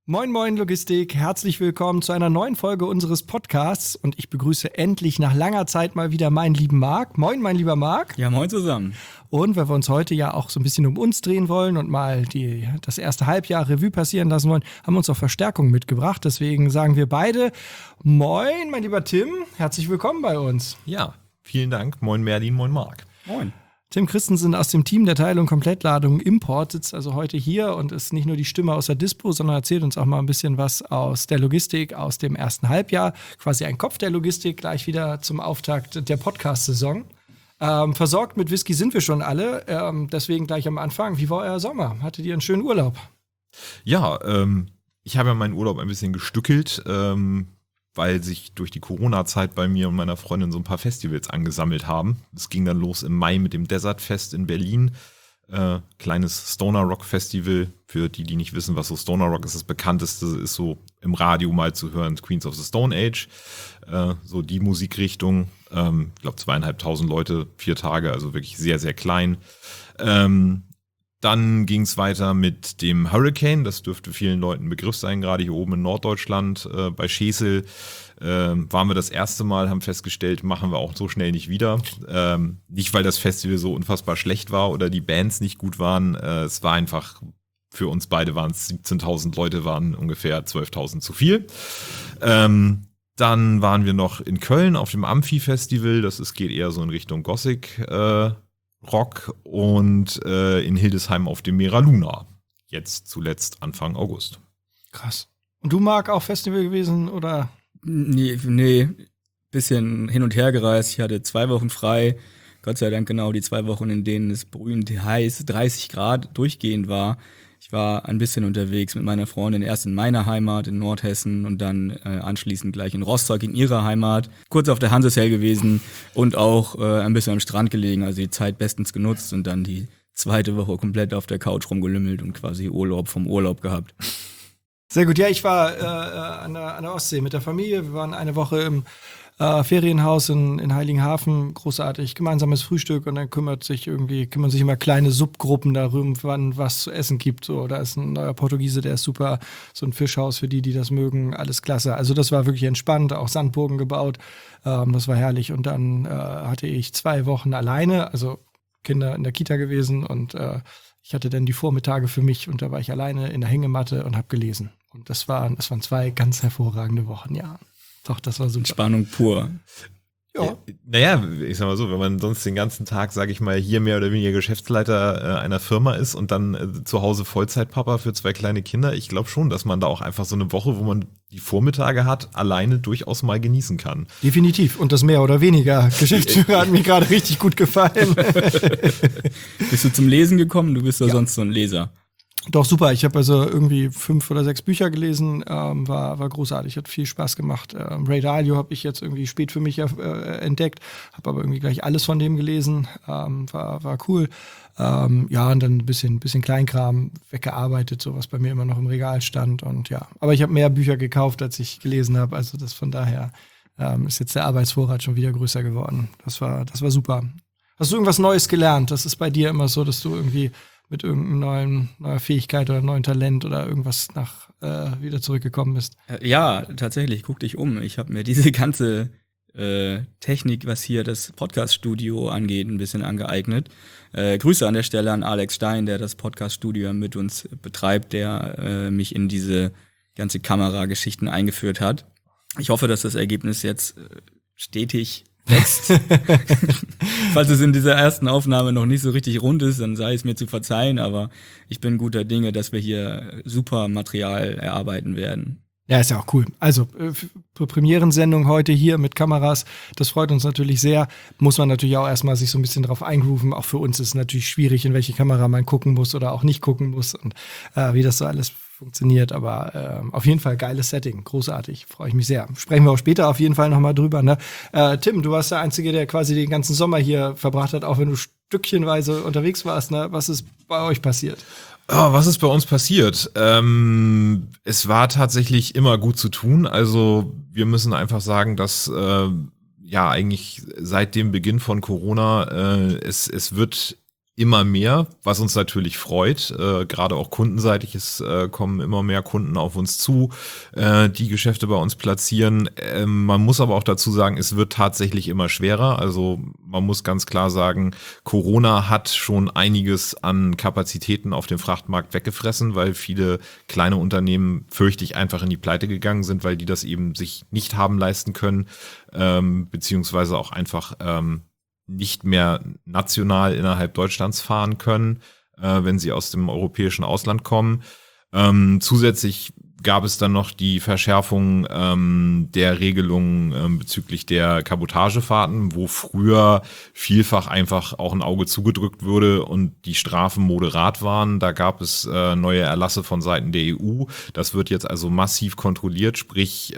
Moin Moin Logistik, herzlich willkommen zu einer neuen Folge unseres Podcasts und ich begrüße endlich nach langer Zeit mal wieder meinen lieben Marc. Moin, mein lieber Marc. Ja, moin zusammen. Und weil wir uns heute ja auch so ein bisschen um uns drehen wollen und mal das erste Halbjahr Revue passieren lassen wollen, haben wir uns auch Verstärkung mitgebracht. Deswegen sagen wir beide Moin, mein lieber Tim, herzlich willkommen bei uns. Ja, vielen Dank. Moin Merlin, moin Marc. Moin. Tim Christensen aus dem Team der Teil- und Komplettladung Import sitzt also heute hier und ist nicht nur die Stimme aus der Dispo, sondern erzählt uns auch mal ein bisschen was aus der Logistik, aus dem ersten Halbjahr. Quasi ein Kopf der Logistik, gleich wieder zum Auftakt der Podcast-Saison. Versorgt mit Whisky sind wir schon alle, deswegen gleich am Anfang. Wie war euer Sommer? Hattet ihr einen schönen Urlaub? Ja, ich habe ja meinen Urlaub ein bisschen gestückelt, weil sich durch die Corona-Zeit bei mir und meiner Freundin so ein paar Festivals angesammelt haben. Es ging dann los im Mai mit dem Desert Fest in Berlin. Kleines Stoner Rock Festival. Für die, die nicht wissen, was so Stoner Rock ist, das bekannteste ist so im Radio mal zu hören, Queens of the Stone Age. So die Musikrichtung. Ich glaube 2.500 Leute, 4 Tage, also wirklich sehr, sehr klein. Dann ging es weiter mit dem Hurricane, das dürfte vielen Leuten ein Begriff sein, gerade hier oben in Norddeutschland, bei Schesel waren wir das erste Mal, haben festgestellt, machen wir auch so schnell nicht wieder. Nicht, weil das Festival so unfassbar schlecht war oder die Bands nicht gut waren, es war einfach, für uns beide waren es 17.000 Leute, waren ungefähr 12.000 zu viel. Dann waren wir noch in Köln auf dem Amphi-Festival, geht eher so in Richtung Gothic, Rock und in Hildesheim auf dem Mera Luna. Jetzt zuletzt Anfang August. Krass. Und du, Marc, auch Festival gewesen, oder? Nee, bisschen hin und her gereist. Ich hatte 2 Wochen frei. Gott sei Dank genau die 2 Wochen, in denen es brühend heiß, 30 Grad durchgehend war. Ich war ein bisschen unterwegs mit meiner Freundin, erst in meiner Heimat in Nordhessen und dann anschließend gleich in Rostock in ihrer Heimat. Kurz auf der Hanseshell gewesen und auch ein bisschen am Strand gelegen, also die Zeit bestens genutzt und dann die 2. Woche komplett auf der Couch rumgelümmelt und quasi Urlaub vom Urlaub gehabt. Sehr gut, ja, ich war an der Ostsee mit der Familie. Wir waren eine Woche im Ferienhaus in Heiligenhafen, großartig, gemeinsames Frühstück und dann kümmern sich immer kleine Subgruppen darum, wann was zu essen gibt. So, da ist ein neuer Portugiese, der ist super, so ein Fischhaus für die das mögen, alles klasse. Also das war wirklich entspannt, auch Sandburgen gebaut, das war herrlich. Und dann hatte ich 2 Wochen alleine, also Kinder in der Kita gewesen und ich hatte dann die Vormittage für mich und da war ich alleine in der Hängematte und habe gelesen. Und das waren 2 ganz hervorragende Wochen, ja. Doch, das war super. Entspannung pur. Ja. Naja, ich sag mal so, wenn man sonst den ganzen Tag, sage ich mal, hier mehr oder weniger Geschäftsleiter einer Firma ist und dann zu Hause Vollzeitpapa für 2 kleine Kinder, ich glaube schon, dass man da auch einfach so eine Woche, wo man die Vormittage hat, alleine durchaus mal genießen kann. Definitiv. Und das mehr oder weniger. Geschäftsführer hat mir gerade richtig gut gefallen. Bist du zum Lesen gekommen? Du bist ja sonst so ein Leser. Doch, super. Ich habe also irgendwie 5 oder 6 Bücher gelesen. War großartig, hat viel Spaß gemacht. Ray Dalio habe ich jetzt irgendwie spät für mich entdeckt, habe aber irgendwie gleich alles von dem gelesen. War cool. Ja, und dann ein bisschen Kleinkram weggearbeitet, so was bei mir immer noch im Regal stand. Und ja, aber ich habe mehr Bücher gekauft, als ich gelesen habe. Also das von daher ist jetzt der Arbeitsvorrat schon wieder größer geworden. Das war super. Hast du irgendwas Neues gelernt? Das ist bei dir immer so, dass du irgendwie mit irgendeiner neuer Fähigkeit oder neuen Talent oder irgendwas wieder zurückgekommen bist? Ja, tatsächlich, guck dich um. Ich habe mir diese ganze Technik, was hier das Podcast-Studio angeht, ein bisschen angeeignet. Grüße an der Stelle an Alex Stein, der das Podcast-Studio mit uns betreibt, der mich in diese ganze Kamerageschichten eingeführt hat. Ich hoffe, dass das Ergebnis jetzt stetig wächst. Falls es in dieser ersten Aufnahme noch nicht so richtig rund ist, dann sei es mir zu verzeihen, aber ich bin guter Dinge, dass wir hier super Material erarbeiten werden. Ja, ist ja auch cool. Also, Premierensendung heute hier mit Kameras, das freut uns natürlich sehr. Muss man natürlich auch erstmal sich so ein bisschen drauf eingrooven. Auch für uns ist es natürlich schwierig, in welche Kamera man gucken muss oder auch nicht gucken muss und wie das so alles funktioniert. Aber auf jeden Fall geiles Setting, großartig, freue ich mich sehr. Sprechen wir auch später auf jeden Fall nochmal drüber. Ne? Tim, du warst der Einzige, der quasi den ganzen Sommer hier verbracht hat, auch wenn du stückchenweise unterwegs warst. Ne? Was ist bei euch passiert? Oh, was ist bei uns passiert? Es war tatsächlich immer gut zu tun. Also wir müssen einfach sagen, dass eigentlich seit dem Beginn von Corona es wird immer mehr, was uns natürlich freut. Gerade auch kundenseitig kommen immer mehr Kunden auf uns zu, die Geschäfte bei uns platzieren. Man muss aber auch dazu sagen, es wird tatsächlich immer schwerer. Also man muss ganz klar sagen, Corona hat schon einiges an Kapazitäten auf dem Frachtmarkt weggefressen, weil viele kleine Unternehmen, fürchte ich, einfach in die Pleite gegangen sind, weil die das eben sich nicht haben leisten können, beziehungsweise auch einfach nicht mehr national innerhalb Deutschlands fahren können, wenn sie aus dem europäischen Ausland kommen. Zusätzlich gab es dann noch die Verschärfung der Regelungen bezüglich der Kabotagefahrten, wo früher vielfach einfach auch ein Auge zugedrückt wurde und die Strafen moderat waren. Da gab es neue Erlasse von Seiten der EU. Das wird jetzt also massiv kontrolliert, sprich,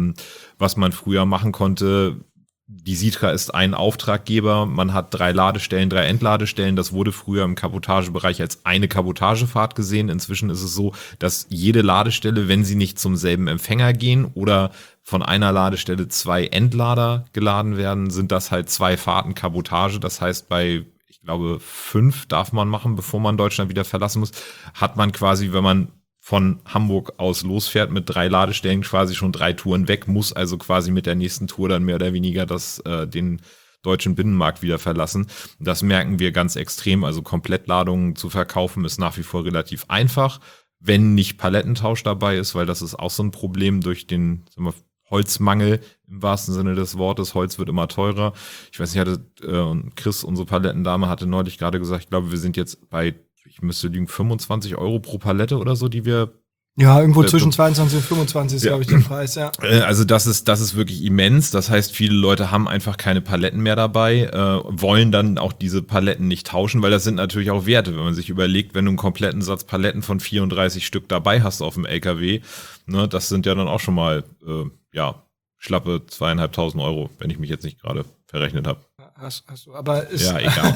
was man früher machen konnte. Die Sitra ist ein Auftraggeber, man hat 3 Ladestellen, 3 Entladestellen. Das wurde früher im Kabotagebereich als eine Kabotagefahrt gesehen. Inzwischen ist es so, dass jede Ladestelle, wenn sie nicht zum selben Empfänger gehen oder von einer Ladestelle 2 Entlader geladen werden, sind das halt 2 Fahrten Kabotage. Das heißt, bei, ich glaube, 5 darf man machen, bevor man Deutschland wieder verlassen muss, hat man quasi, wenn man von Hamburg aus losfährt mit 3 Ladestellen quasi schon 3 Touren weg, muss also quasi mit der nächsten Tour dann mehr oder weniger den deutschen Binnenmarkt wieder verlassen. Das merken wir ganz extrem. Also Komplettladungen zu verkaufen ist nach wie vor relativ einfach, wenn nicht Palettentausch dabei ist, weil das ist auch so ein Problem durch den Holzmangel im wahrsten Sinne des Wortes. Holz wird immer teurer. Ich weiß nicht, Chris, unsere Palettendame, hatte neulich gerade gesagt, ich glaube, wir sind jetzt bei, ich müsste liegen, 25 € pro Palette oder so, die wir. Ja, irgendwo zwischen 22 und 25 ist, glaube ich, der Preis, ja. Also das ist wirklich immens. Das heißt, viele Leute haben einfach keine Paletten mehr dabei, wollen dann auch diese Paletten nicht tauschen, weil das sind natürlich auch Werte. Wenn man sich überlegt, wenn du einen kompletten Satz Paletten von 34 Stück dabei hast auf dem LKW, ne, das sind ja dann auch schon mal, schlappe 2.500 €, wenn ich mich jetzt nicht gerade verrechnet habe. Hast du, aber ist ja, egal.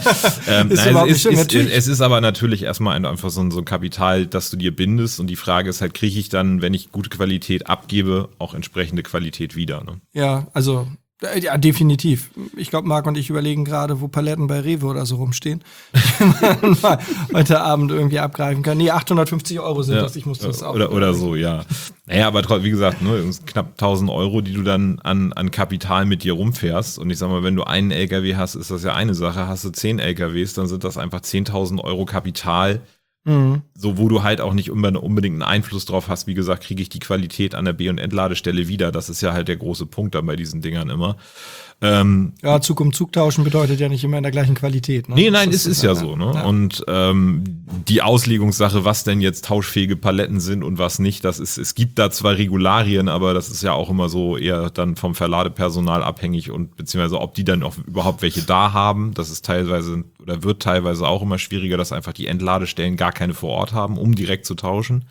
Es ist aber natürlich erstmal einfach so ein Kapital, das du dir bindest, und die Frage ist halt, kriege ich dann, wenn ich gute Qualität abgebe, auch entsprechende Qualität wieder, ne? Ja, also ja, definitiv. Ich glaube, Marc und ich überlegen gerade, wo Paletten bei Rewe oder so rumstehen, die man mal heute Abend irgendwie abgreifen kann. Nee, 850 € sind das, ich muss das auch. Oder so, ja. Naja, aber wie gesagt, ne, knapp 1.000 €, die du dann an Kapital mit dir rumfährst. Und ich sag mal, wenn du einen LKW hast, ist das ja eine Sache. Hast du 10 LKWs, dann sind das einfach 10.000 € Kapital. So, wo du halt auch nicht unbedingt einen Einfluss drauf hast. Wie gesagt, kriege ich die Qualität an der B- und Entladestelle wieder. Das ist ja halt der große Punkt dann bei diesen Dingern immer. Ja, Zug um Zug tauschen bedeutet ja nicht immer in der gleichen Qualität. Ne? Nee, nein, es ist ja so. Ne? Ja. Und die Auslegungssache, was denn jetzt tauschfähige Paletten sind und was nicht, es gibt da zwar Regularien, aber das ist ja auch immer so eher dann vom Verladepersonal abhängig, und beziehungsweise ob die dann auch überhaupt welche da haben. Das ist teilweise oder wird teilweise auch immer schwieriger, dass einfach die Entladestellen gar keine vor Ort haben, um direkt zu tauschen.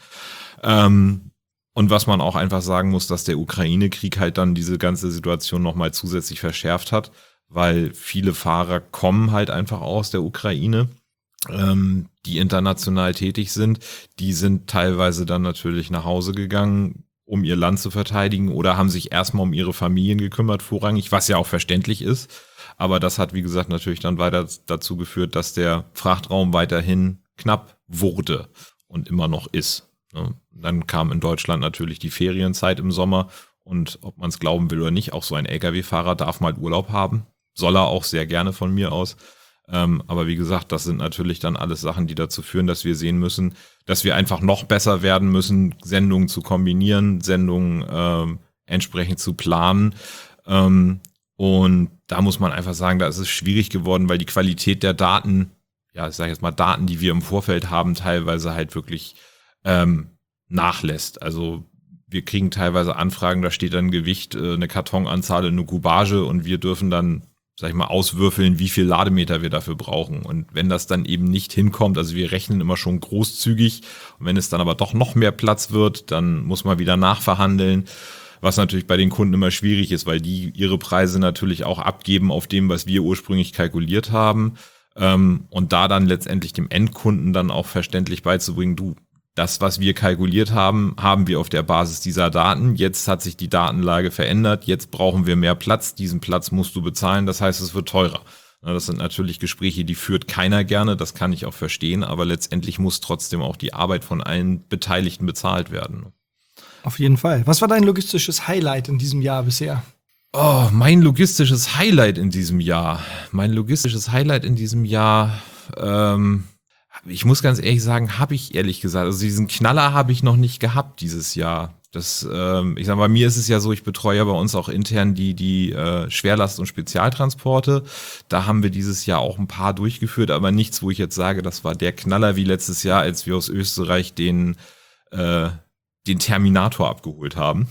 Und was man auch einfach sagen muss, dass der Ukraine-Krieg halt dann diese ganze Situation nochmal zusätzlich verschärft hat, weil viele Fahrer kommen halt einfach aus der Ukraine, die international tätig sind. Die sind teilweise dann natürlich nach Hause gegangen, um ihr Land zu verteidigen, oder haben sich erstmal um ihre Familien gekümmert, vorrangig, was ja auch verständlich ist. Aber das hat, wie gesagt, natürlich dann weiter dazu geführt, dass der Frachtraum weiterhin knapp wurde und immer noch ist. Dann kam in Deutschland natürlich die Ferienzeit im Sommer, und ob man es glauben will oder nicht, auch so ein Lkw-Fahrer darf mal Urlaub haben. Soll er auch sehr gerne von mir aus. Aber wie gesagt, das sind natürlich dann alles Sachen, die dazu führen, dass wir sehen müssen, dass wir einfach noch besser werden müssen, Sendungen zu kombinieren, Sendungen entsprechend zu planen. Und da muss man einfach sagen, da ist es schwierig geworden, weil die Qualität der Daten, ja, ich sage jetzt mal Daten, die wir im Vorfeld haben, teilweise halt wirklich nachlässt. Also wir kriegen teilweise Anfragen, da steht dann Gewicht, eine Kartonanzahl, eine Kubage, und wir dürfen dann, sag ich mal, auswürfeln, wie viel Lademeter wir dafür brauchen. Und wenn das dann eben nicht hinkommt, also wir rechnen immer schon großzügig, und wenn es dann aber doch noch mehr Platz wird, dann muss man wieder nachverhandeln, was natürlich bei den Kunden immer schwierig ist, weil die ihre Preise natürlich auch abgeben auf dem, was wir ursprünglich kalkuliert haben. Und da dann letztendlich dem Endkunden dann auch verständlich beizubringen, du, das, was wir kalkuliert haben, haben wir auf der Basis dieser Daten. Jetzt hat sich die Datenlage verändert. Jetzt brauchen wir mehr Platz. Diesen Platz musst du bezahlen. Das heißt, es wird teurer. Das sind natürlich Gespräche, die führt keiner gerne, das kann ich auch verstehen, aber letztendlich muss trotzdem auch die Arbeit von allen Beteiligten bezahlt werden. Auf jeden Fall. Was war dein logistisches Highlight in diesem Jahr bisher? Oh, mein logistisches Highlight in diesem Jahr. Ich muss ganz ehrlich sagen, habe ich ehrlich gesagt, also diesen Knaller habe ich noch nicht gehabt dieses Jahr. Ich sag mal, bei mir ist es ja so, ich betreue ja bei uns auch intern die Schwerlast- und Spezialtransporte. Da haben wir dieses Jahr auch ein paar durchgeführt, aber nichts, wo ich jetzt sage, das war der Knaller wie letztes Jahr, als wir aus Österreich den Terminator abgeholt haben.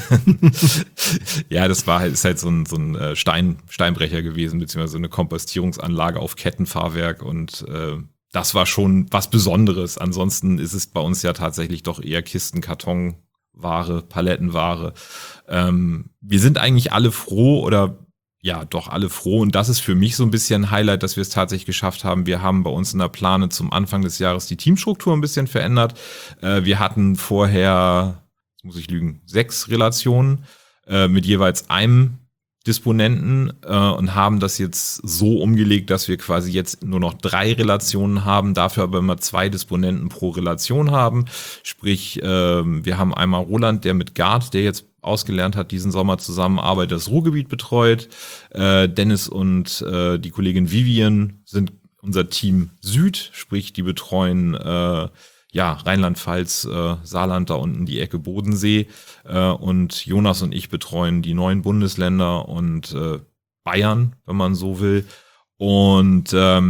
Ja, ist halt so ein Steinbrecher gewesen, beziehungsweise eine Kompostierungsanlage auf Kettenfahrwerk und das war schon was Besonderes. Ansonsten ist es bei uns ja tatsächlich doch eher Kisten, Karton, Ware, Palettenware. Wir sind eigentlich alle froh und das ist für mich so ein bisschen ein Highlight, dass wir es tatsächlich geschafft haben. Wir haben bei uns in der Plane zum Anfang des Jahres die Teamstruktur ein bisschen verändert. Wir hatten vorher, jetzt muss ich lügen, 6 Relationen mit jeweils einem Disponenten und haben das jetzt so umgelegt, dass wir quasi jetzt nur noch 3 Relationen haben, dafür aber immer 2 Disponenten pro Relation haben. Sprich, wir haben einmal Roland, der mit Gard, der jetzt ausgelernt hat, diesen Sommer zusammenarbeitet, das Ruhrgebiet betreut. Dennis und die Kollegin Vivian sind unser Team Süd, sprich, die betreuen Rheinland-Pfalz, Saarland, da unten die Ecke Bodensee. Und Jonas und ich betreuen die 9 Bundesländer und Bayern, wenn man so will. Und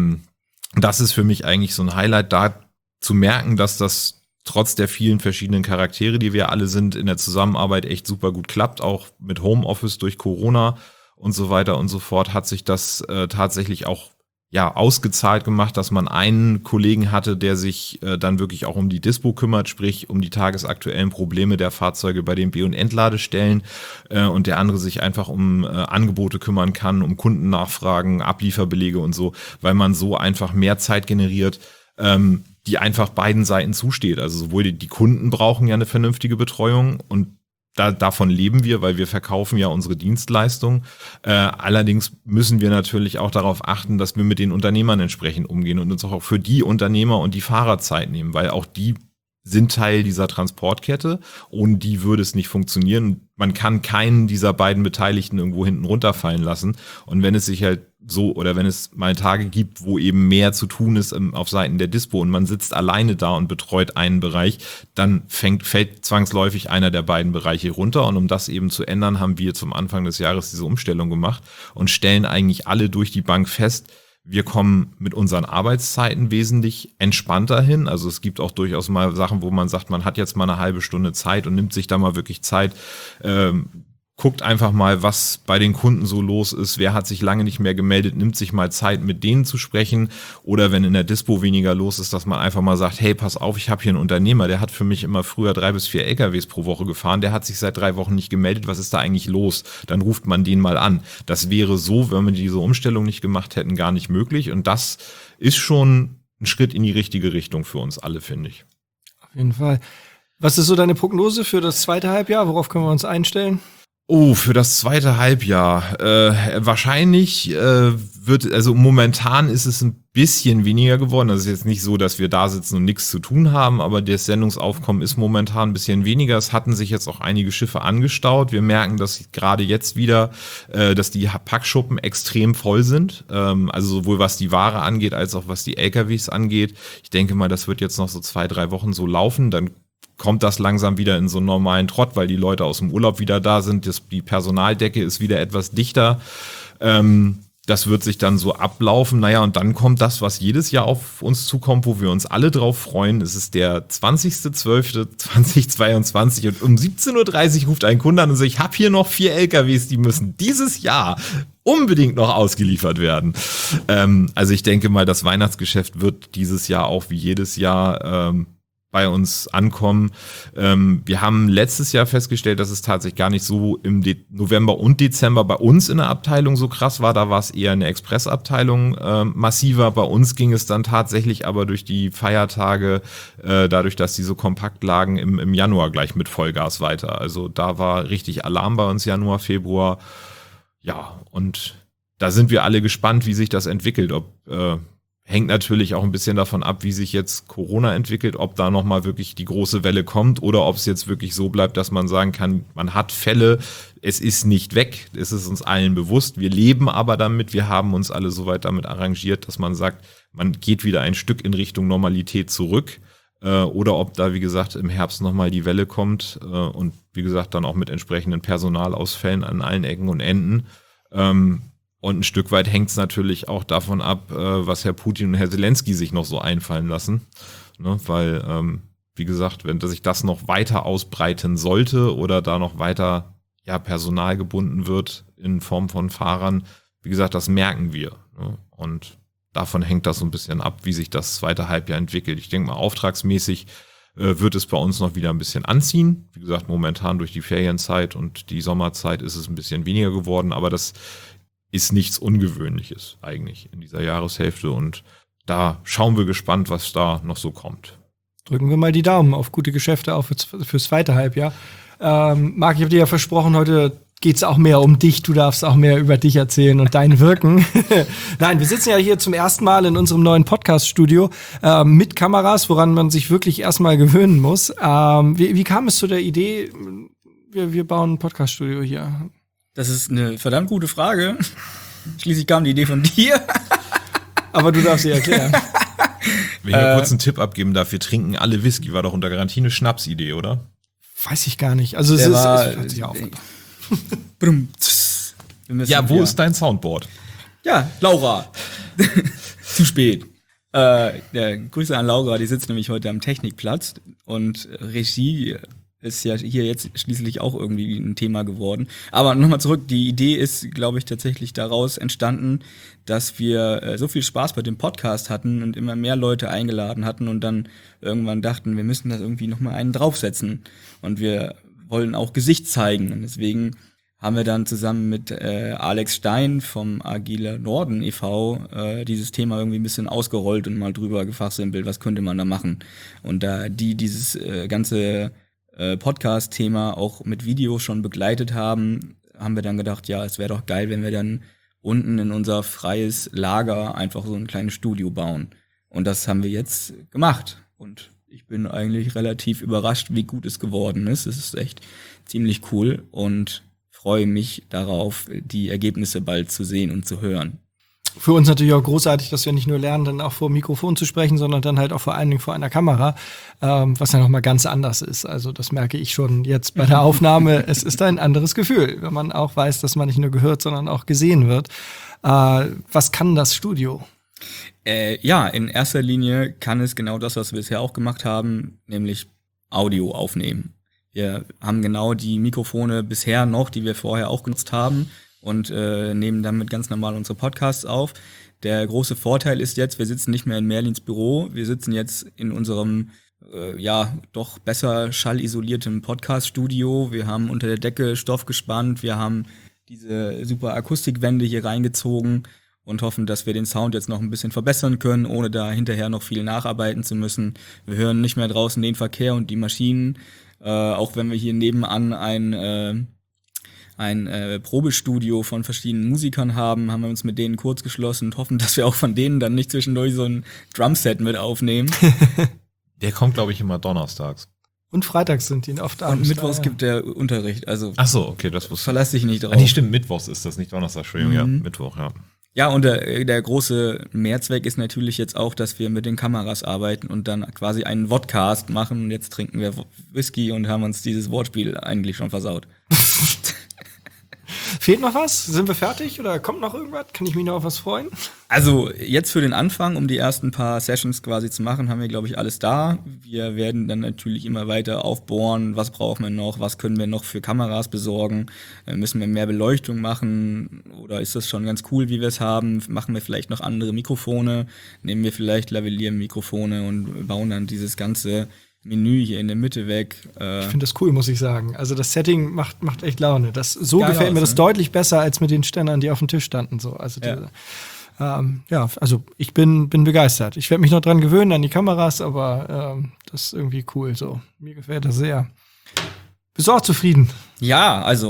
das ist für mich eigentlich so ein Highlight, da zu merken, dass das trotz der vielen verschiedenen Charaktere, die wir alle sind, in der Zusammenarbeit echt super gut klappt. Auch mit Homeoffice durch Corona und so weiter und so fort hat sich das tatsächlich auch ausgezahlt gemacht, dass man einen Kollegen hatte, der sich dann wirklich auch um die Dispo kümmert, sprich um die tagesaktuellen Probleme der Fahrzeuge bei den B- und Entladestellen und der andere sich einfach um Angebote kümmern kann, um Kundennachfragen, Ablieferbelege und so, weil man so einfach mehr Zeit generiert, die einfach beiden Seiten zusteht. Also sowohl die Kunden brauchen ja eine vernünftige Betreuung und davon leben wir, weil wir verkaufen ja unsere Dienstleistung. Allerdings müssen wir natürlich auch darauf achten, dass wir mit den Unternehmern entsprechend umgehen und uns auch für die Unternehmer und die Fahrer Zeit nehmen, weil auch die sind Teil dieser Transportkette. Ohne die würde es nicht funktionieren. Man kann keinen dieser beiden Beteiligten irgendwo hinten runterfallen lassen. Und wenn es sich halt so oder wenn es mal Tage gibt, wo eben mehr zu tun ist auf Seiten der Dispo und man sitzt alleine da und betreut einen Bereich, dann fällt zwangsläufig einer der beiden Bereiche runter. Und um das eben zu ändern, haben wir zum Anfang des Jahres diese Umstellung gemacht und stellen eigentlich alle durch die Bank fest, wir kommen mit unseren Arbeitszeiten wesentlich entspannter hin. Also es gibt auch durchaus mal Sachen, wo man sagt, man hat jetzt mal eine halbe Stunde Zeit und nimmt sich da mal wirklich Zeit, guckt einfach mal, was bei den Kunden so los ist. Wer hat sich lange nicht mehr gemeldet, nimmt sich mal Zeit, mit denen zu sprechen. Oder wenn in der Dispo weniger los ist, dass man einfach mal sagt, hey, pass auf, ich habe hier einen Unternehmer, der hat für mich immer früher 3 bis 4 LKWs pro Woche gefahren. Der hat sich seit 3 Wochen nicht gemeldet. Was ist da eigentlich los? Dann ruft man den mal an. Das wäre so, wenn wir diese Umstellung nicht gemacht hätten, gar nicht möglich. Und das ist schon ein Schritt in die richtige Richtung für uns alle, finde ich. Auf jeden Fall. Was ist so deine Prognose für das zweite Halbjahr? Worauf können wir uns einstellen? Oh, für das zweite Halbjahr. Wahrscheinlich momentan ist es ein bisschen weniger geworden. Das ist jetzt nicht so, dass wir da sitzen und nichts zu tun haben, aber das Sendungsaufkommen ist momentan ein bisschen weniger. Es hatten sich jetzt auch einige Schiffe angestaut. Wir merken, dass gerade jetzt wieder, dass die Packschuppen extrem voll sind. Also sowohl was die Ware angeht, als auch was die LKWs angeht. Ich denke mal, das wird jetzt noch so 2-3 Wochen so laufen. Dann kommt das langsam wieder in so einen normalen Trott, weil die Leute aus dem Urlaub wieder da sind. Die Personaldecke ist wieder etwas dichter. Das wird sich dann so ablaufen. Naja, und dann kommt das, was jedes Jahr auf uns zukommt, wo wir uns alle drauf freuen. Es ist der 20.12.2022 und um 17.30 Uhr ruft ein Kunde an und sagt, ich habe hier noch 4 LKWs, die müssen dieses Jahr unbedingt noch ausgeliefert werden. Also ich denke mal, das Weihnachtsgeschäft wird dieses Jahr auch wie jedes Jahr bei uns ankommen. Wir haben letztes Jahr festgestellt, dass es tatsächlich gar nicht so im November und Dezember bei uns in der Abteilung so krass war. Da war es eher eine Expressabteilung massiver. Bei uns ging es dann tatsächlich aber durch die Feiertage, dadurch, dass die so kompakt lagen, im Januar gleich mit Vollgas weiter. Also da war richtig Alarm bei uns Januar, Februar. Ja, und da sind wir alle gespannt, wie sich das entwickelt. Hängt natürlich auch ein bisschen davon ab, wie sich jetzt Corona entwickelt, ob da nochmal wirklich die große Welle kommt oder ob es jetzt wirklich so bleibt, dass man sagen kann, man hat Fälle, es ist nicht weg, es ist uns allen bewusst, wir leben aber damit, wir haben uns alle soweit damit arrangiert, dass man sagt, man geht wieder ein Stück in Richtung Normalität zurück oder ob da, wie gesagt, im Herbst nochmal die Welle kommt und wie gesagt dann auch mit entsprechenden Personalausfällen an allen Ecken und Enden. Und ein Stück weit hängt es natürlich auch davon ab, was Herr Putin und Herr Zelensky sich noch so einfallen lassen. Ne? Weil, wie gesagt, wenn sich das noch weiter ausbreiten sollte oder da noch weiter Personal gebunden wird in Form von Fahrern, wie gesagt, das merken wir. Ne? Und davon hängt das so ein bisschen ab, wie sich das zweite Halbjahr entwickelt. Ich denke mal, auftragsmäßig wird es bei uns noch wieder ein bisschen anziehen. Wie gesagt, momentan durch die Ferienzeit und die Sommerzeit ist es ein bisschen weniger geworden, aber das ist nichts Ungewöhnliches eigentlich in dieser Jahreshälfte und da schauen wir gespannt, was da noch so kommt. Drücken wir mal die Daumen auf gute Geschäfte, auch fürs zweite Halbjahr. Marc, ich habe dir ja versprochen, heute geht es auch mehr um dich. Du darfst auch mehr über dich erzählen und dein Wirken. Nein, wir sitzen ja hier zum ersten Mal in unserem neuen Podcast-Studio mit Kameras, woran man sich wirklich erstmal gewöhnen muss. Wie kam es zu der Idee, wir bauen ein Podcast-Studio hier? Das ist eine verdammt gute Frage. Schließlich kam die Idee von dir. Aber du darfst sie erklären. Wenn ich mir kurz einen Tipp abgeben darf, wir trinken alle Whisky, war doch unter Garantie eine Schnapsidee, oder? Weiß ich gar nicht. Also es hört sich auf. Wo ist dein Soundboard? Ja, Laura. Zu spät. Grüße an Laura, die sitzt nämlich heute am Technikplatz und Regie ist ja hier jetzt schließlich auch irgendwie ein Thema geworden. Aber nochmal zurück, die Idee ist, glaube ich, tatsächlich daraus entstanden, dass wir so viel Spaß bei dem Podcast hatten und immer mehr Leute eingeladen hatten und dann irgendwann dachten, wir müssen da irgendwie nochmal einen draufsetzen. Und wir wollen auch Gesicht zeigen. Und deswegen haben wir dann zusammen mit Alex Stein vom Agile Norden e.V. Dieses Thema irgendwie ein bisschen ausgerollt und mal drüber gefachsimpelt, was könnte man da machen. Und da dieses ganze Podcast-Thema auch mit Video schon begleitet haben wir dann gedacht, ja, es wäre doch geil, wenn wir dann unten in unser freies Lager einfach so ein kleines Studio bauen. Und das haben wir jetzt gemacht. Und ich bin eigentlich relativ überrascht, wie gut es geworden ist. Es ist echt ziemlich cool und freue mich darauf, die Ergebnisse bald zu sehen und zu hören. Für uns natürlich auch großartig, dass wir nicht nur lernen, dann auch vor dem Mikrofon zu sprechen, sondern dann halt auch vor allen Dingen vor einer Kamera, was ja nochmal ganz anders ist. Also das merke ich schon jetzt bei der Aufnahme. Es ist ein anderes Gefühl, wenn man auch weiß, dass man nicht nur gehört, sondern auch gesehen wird. Was kann das Studio? In erster Linie kann es genau das, was wir bisher auch gemacht haben, nämlich Audio aufnehmen. Wir haben genau die Mikrofone bisher noch, die wir vorher auch genutzt haben, und nehmen damit ganz normal unsere Podcasts auf. Der große Vorteil ist jetzt, wir sitzen nicht mehr in Merlins Büro, wir sitzen jetzt in unserem doch besser schallisoliertem Podcast-Studio. Wir haben unter der Decke Stoff gespannt, wir haben diese super Akustikwände hier reingezogen und hoffen, dass wir den Sound jetzt noch ein bisschen verbessern können, ohne da hinterher noch viel nacharbeiten zu müssen. Wir hören nicht mehr draußen den Verkehr und die Maschinen, auch wenn wir hier nebenan ein Probestudio von verschiedenen Musikern haben wir uns mit denen kurz geschlossen und hoffen, dass wir auch von denen dann nicht zwischendurch so ein Drumset mit aufnehmen. Der kommt, glaube ich, immer donnerstags. Und freitags sind die oft abends. Und mittwochs gibt der Unterricht. Also ach so, okay, das wusste ich. Verlass dich nicht drauf. Nee, stimmt, mittwochs ist das, nicht Donnerstag, Entschuldigung, ja, Mittwoch, ja. Ja, und der große Mehrzweck ist natürlich jetzt auch, dass wir mit den Kameras arbeiten und dann quasi einen Vodcast machen. Und jetzt trinken wir Whisky und haben uns dieses Wortspiel eigentlich schon versaut. Fehlt noch was? Sind wir fertig oder kommt noch irgendwas? Kann ich mich noch auf was freuen? Also jetzt für den Anfang, um die ersten paar Sessions quasi zu machen, haben wir, glaube ich, alles da. Wir werden dann natürlich immer weiter aufbohren, was brauchen wir noch, was können wir noch für Kameras besorgen, müssen wir mehr Beleuchtung machen oder ist das schon ganz cool, wie wir es haben, machen wir vielleicht noch andere Mikrofone, nehmen wir vielleicht Lavalier-Mikrofone und bauen dann dieses ganze Menü hier in der Mitte weg. Ich finde das cool, muss ich sagen. Also das Setting macht echt Laune. So geil gefällt mir aus, das deutlich besser als mit den Ständern, die auf dem Tisch standen. So. Also also ich bin begeistert. Ich werde mich noch dran gewöhnen an die Kameras, aber das ist irgendwie cool. So, mir gefällt das sehr. Bist du auch zufrieden? Ja, also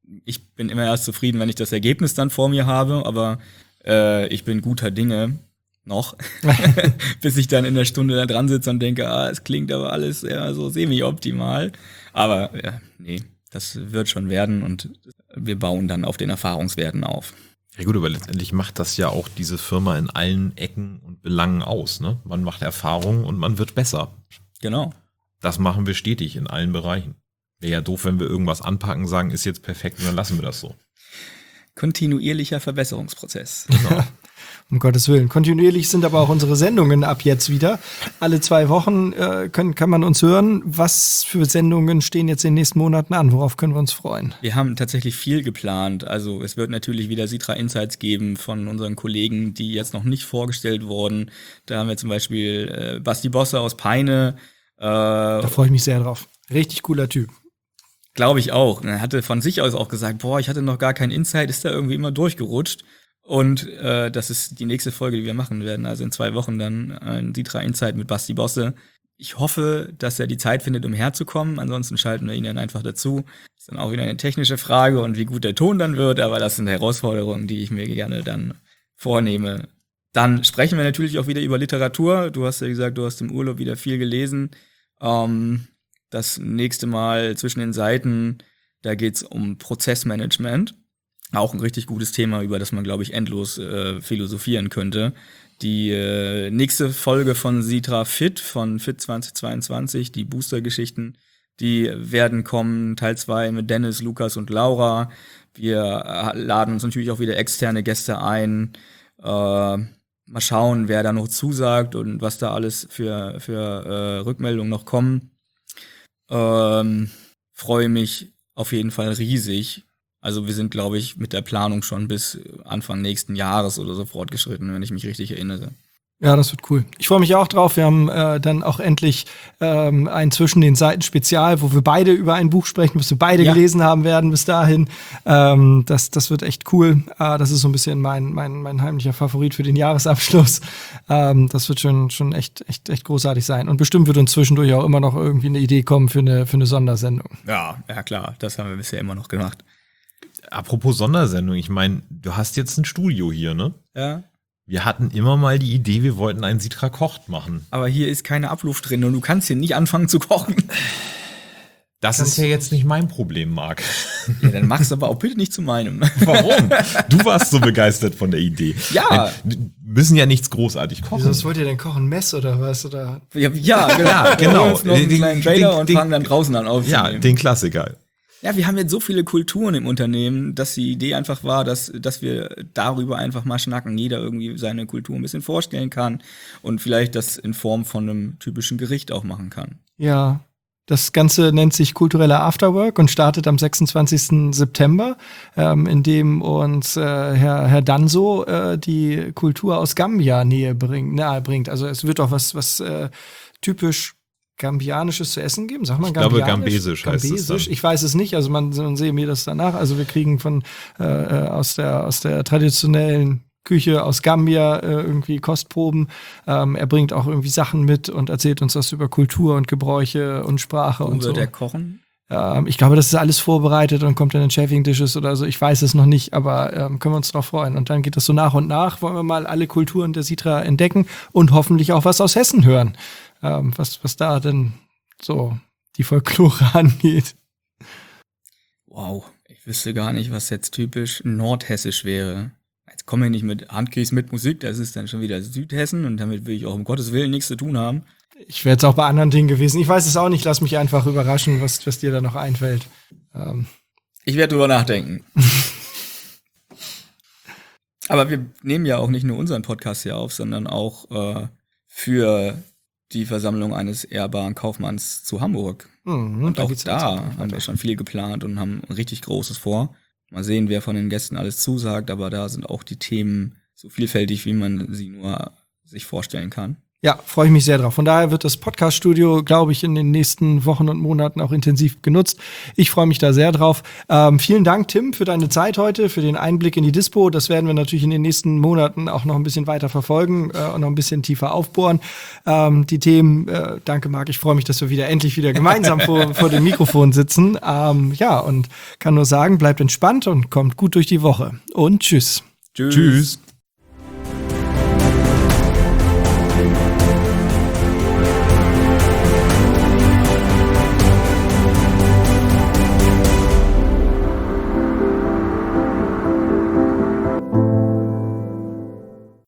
ich bin immer erst zufrieden, wenn ich das Ergebnis dann vor mir habe, aber ich bin guter Dinge noch, bis ich dann in der Stunde da dran sitze und denke, es klingt aber alles eher so semi-optimal. Aber nee, das wird schon werden und wir bauen dann auf den Erfahrungswerten auf. Ja gut, aber letztendlich macht das ja auch diese Firma in allen Ecken und Belangen aus. Ne? Man macht Erfahrungen und man wird besser. Genau. Das machen wir stetig in allen Bereichen. Wäre ja doof, wenn wir irgendwas anpacken, sagen, ist jetzt perfekt und dann lassen wir das so. Kontinuierlicher Verbesserungsprozess. Genau. Um Gottes Willen. Kontinuierlich sind aber auch unsere Sendungen ab jetzt wieder. Alle 2 Wochen kann man uns hören. Was für Sendungen stehen jetzt in den nächsten Monaten an? Worauf können wir uns freuen? Wir haben tatsächlich viel geplant. Also es wird natürlich wieder Sitra Insights geben von unseren Kollegen, die jetzt noch nicht vorgestellt wurden. Da haben wir zum Beispiel Basti Bosse aus Peine. Da freue ich mich sehr drauf. Richtig cooler Typ. Glaube ich auch. Er hatte von sich aus auch gesagt, ich hatte noch gar keinen Insight, ist da irgendwie immer durchgerutscht. Und das ist die nächste Folge, die wir machen werden. Also in 2 Wochen dann ein Sitra Insight mit Basti Bosse. Ich hoffe, dass er die Zeit findet, um herzukommen. Ansonsten schalten wir ihn dann einfach dazu. Ist dann auch wieder eine technische Frage und wie gut der Ton dann wird. Aber das sind Herausforderungen, die ich mir gerne dann vornehme. Dann sprechen wir natürlich auch wieder über Literatur. Du hast ja gesagt, du hast im Urlaub wieder viel gelesen. Das nächste Mal zwischen den Seiten, da geht's um Prozessmanagement. Auch ein richtig gutes Thema, über das man, glaube ich, endlos philosophieren könnte. Die nächste Folge von Sitra Fit, von Fit 2022, die Booster-Geschichten, die werden kommen, Teil 2 mit Dennis, Lukas und Laura. Wir laden uns natürlich auch wieder externe Gäste ein. Mal schauen, wer da noch zusagt und was da alles für Rückmeldungen noch kommen. Freue mich auf jeden Fall riesig. Also wir sind, glaube ich, mit der Planung schon bis Anfang nächsten Jahres oder so fortgeschritten, wenn ich mich richtig erinnere. Ja, das wird cool. Ich freue mich auch drauf. Wir haben dann auch endlich ein Zwischen den Seiten Spezial, wo wir beide über ein Buch sprechen, was wir beide gelesen haben werden bis dahin. Das wird echt cool. Das ist so ein bisschen mein heimlicher Favorit für den Jahresabschluss. Das wird schon echt großartig sein. Und bestimmt wird uns zwischendurch auch immer noch irgendwie eine Idee kommen für eine Sondersendung. Ja, klar. Das haben wir bisher immer noch gemacht. Apropos Sondersendung, ich meine, du hast jetzt ein Studio hier, ne? Ja. Wir hatten immer mal die Idee, wir wollten einen Sitra kocht machen. Aber hier ist keine Abluft drin und du kannst hier nicht anfangen zu kochen. Das ist ja jetzt nicht mein Problem, Marc. Ja, dann mach's aber auch bitte nicht zu meinem. Warum? Du warst so begeistert von der Idee. Ja. Wir müssen ja nichts großartig kochen. Was wollt ihr denn kochen? Mess oder was? Oder? Ja, genau. Wir holen uns noch einen kleinen Trailer und fangen dann draußen an aufzunehmen. Ja, den Klassiker. Ja, wir haben jetzt so viele Kulturen im Unternehmen, dass die Idee einfach war, dass wir darüber einfach mal schnacken, jeder irgendwie seine Kultur ein bisschen vorstellen kann und vielleicht das in Form von einem typischen Gericht auch machen kann. Ja, das Ganze nennt sich kultureller Afterwork und startet am 26. September, in dem uns Herr Danso die Kultur aus Gambia nahe bringt. Also es wird auch was typisch Gambianisches zu essen geben? Sagt man Gambianisch? Ich glaube, Gambesisch heißt es dann. Ich weiß es nicht, also man sehe mir das danach. Also wir kriegen aus der traditionellen Küche aus Gambia irgendwie Kostproben. Er bringt auch irgendwie Sachen mit und erzählt uns was über Kultur und Gebräuche und Sprache und so. Wird er kochen? Ich glaube, das ist alles vorbereitet und kommt dann in Chafing Dishes oder so. Ich weiß es noch nicht, aber können wir uns drauf freuen. Und dann geht das so nach und nach. Wollen wir mal alle Kulturen der Sitra entdecken und hoffentlich auch was aus Hessen hören. Was da denn so die Folklore angeht. Wow, ich wüsste gar nicht, was jetzt typisch nordhessisch wäre. Jetzt kommen wir nicht mit Handkäse mit Musik, das ist dann schon wieder Südhessen und damit will ich auch um Gottes Willen nichts zu tun haben. Ich wäre jetzt auch bei anderen Dingen gewesen. Ich weiß es auch nicht, lass mich einfach überraschen, was dir da noch einfällt. Ich werde drüber nachdenken. Aber wir nehmen ja auch nicht nur unseren Podcast hier auf, sondern auch für die Versammlung eines ehrbaren Kaufmanns zu Hamburg. Und auch da haben wir schon viel geplant und haben ein richtig Großes vor. Mal sehen, wer von den Gästen alles zusagt, aber da sind auch die Themen so vielfältig, wie man sie nur sich vorstellen kann. Ja, freue ich mich sehr drauf. Von daher wird das Podcast-Studio, glaube ich, in den nächsten Wochen und Monaten auch intensiv genutzt. Ich freue mich da sehr drauf. Vielen Dank, Tim, für deine Zeit heute, für den Einblick in die Dispo. Das werden wir natürlich in den nächsten Monaten auch noch ein bisschen weiter verfolgen und noch ein bisschen tiefer aufbohren. Die Themen, danke Marc, ich freue mich, dass wir endlich wieder gemeinsam vor dem Mikrofon sitzen. Und kann nur sagen, bleibt entspannt und kommt gut durch die Woche. Und tschüss. Tschüss.